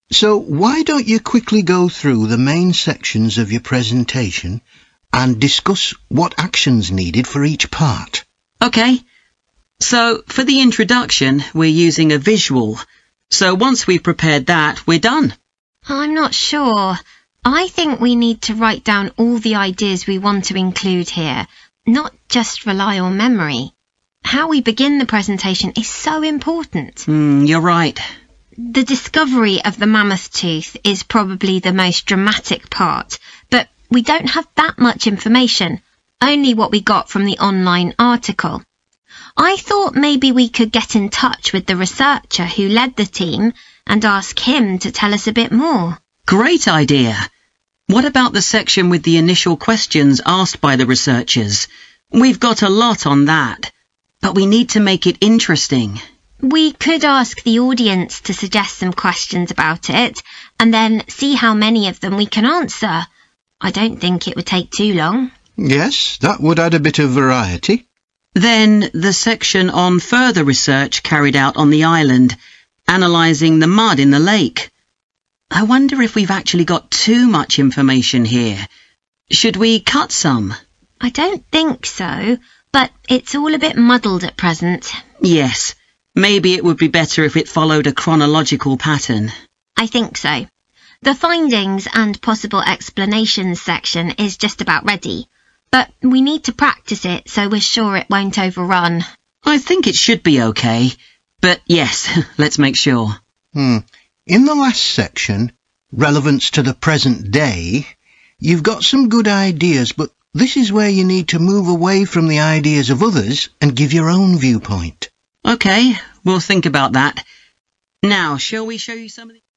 So why don't you quickly go through the main sections of your presentation and discuss what actions needed for each part? OK. So for the introduction, we're using a visual. So once we've prepared that, we're done. I'm not sure. I think we need to write down all the ideas we want to include here, not just rely on memory. How we begin the presentation is so important. You're right. The discovery of the mammoth tooth is probably the most dramatic part, but we don't have that much information, only what we got from the online article. I thought maybe we could get in touch with the researcher who led the team and ask him to tell us a bit more. Great idea. What about the section with the initial questions asked by the researchers? We've got a lot on that, but we need to make it interesting. We could ask the audience to suggest some questions about it and then see how many of them we can answer. I don't think it would take too long. Yes, that would add a bit of variety. Then the section on further research carried out on the island, analysing the mud in the lake. I wonder if we've actually got too much information here. Should we cut some? I don't think so, but it's all a bit muddled at present. Yes, maybe it would be better if it followed a chronological pattern. I think so. The findings and possible explanations section is just about ready, but we need to practice it so we're sure it won't overrun. I think it should be okay, but yes, let's make sure. In the last section, relevance to the present day, you've got some good ideas, but this is where you need to move away from the ideas of others and give your own viewpoint. OK, we'll think about that. Now, shall we show you some of the...